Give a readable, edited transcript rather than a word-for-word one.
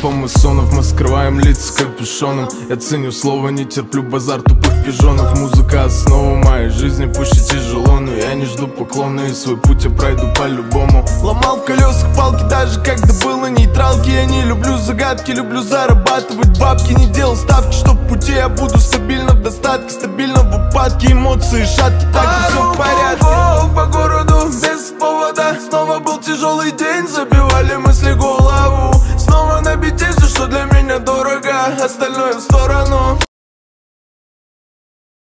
рэпом из сонов мы скрываем лица капюшоном. Я ценю слово, не терплю базар тупых пижонов. Музыка основа моей жизни, пусть и тяжело, но я не жду поклона, и свой путь я пройду по-любому. Ломал в колесах палки, даже когда был на нейтралке. Я не люблю загадки, люблю зарабатывать бабки. Не делал ставки, что в пути я буду стабильно в достатке, стабильно в упадке. Эмоции шатки, так и все в порядке. По городу без повода, снова был тяжелый день, забивали мысли голову. Снова на бите все, что для меня дорого, остальное в сторону.